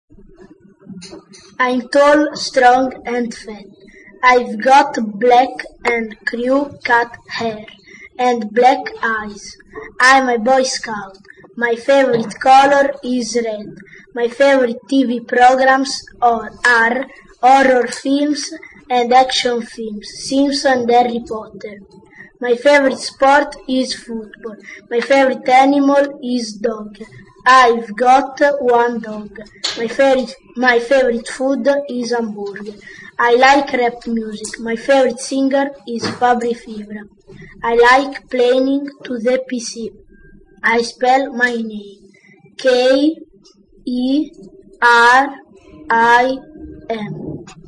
I'm tall, strong and fat. I've got black and crew-cut hair and black eyes. I'm a Boy Scout. My favorite color is red. My favorite TV programs are horror films and action films, Simpsons and Harry Potter. My favorite sport is football. My favorite animal is dog. I've got one dog. My favorite food is hamburger. I like rap music. My favorite singer is Fabri Fibra. I like playing to the PC. I spell my name Kerim.